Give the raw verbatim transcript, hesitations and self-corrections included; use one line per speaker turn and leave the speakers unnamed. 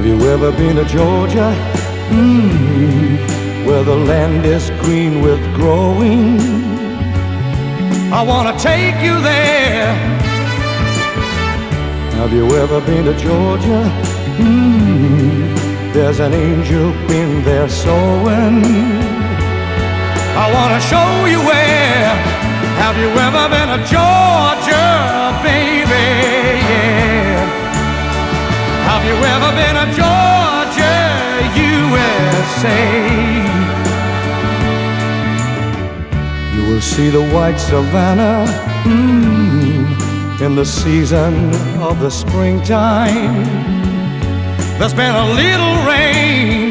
Have you ever been to Georgia? Mm, where the land is green with growing. I wanna take you there. Have you ever been to Georgia? Mm, there's an angel been there sowing. I wanna show you where. Have you ever been to Georgia, baby? Yeah. Have you ever been to Georgia, U S A? You will see the white savannah mm, in the season of the springtime. There's been a little rain